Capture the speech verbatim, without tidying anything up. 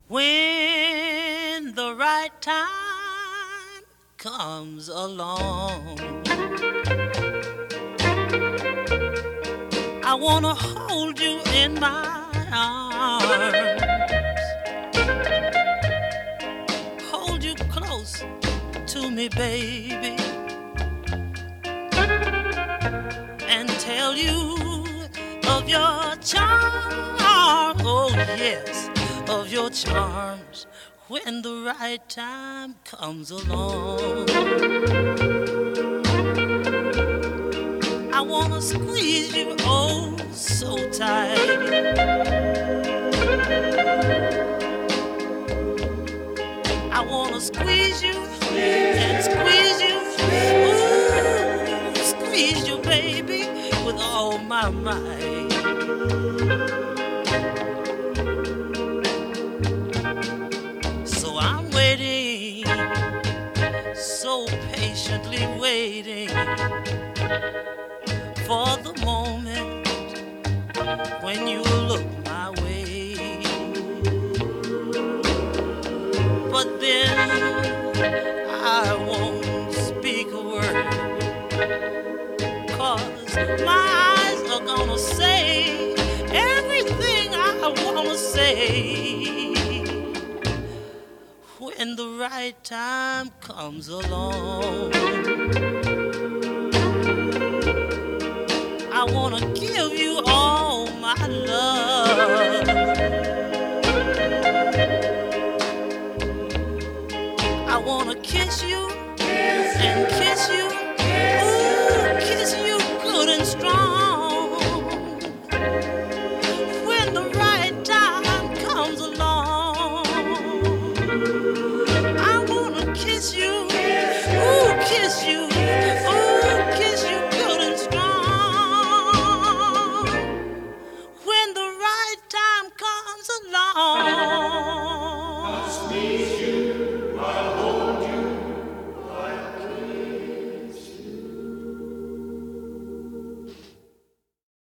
When the right time comes along, I wanna hold you in my arms, hold you close to me, baby, and tell you of your charm. Oh yes, of your charms. When the right time comes along, I wanna squeeze you oh so tight, I wanna squeeze you and squeeze you, ooh, squeeze you, baby, with all my might. So I'm waiting, so patiently waiting for the moment when you look my way. But then I won't speak a word, 'cause my eyes are gonna say everything I wanna say. When the right time comes along, I wanna give you all my love, I wanna kiss you and kiss you, ooh, kiss you good and strong. When the right time comes along, I wanna kiss you, ooh, kiss you, ooh, kiss you good and strong. When the right time comes along.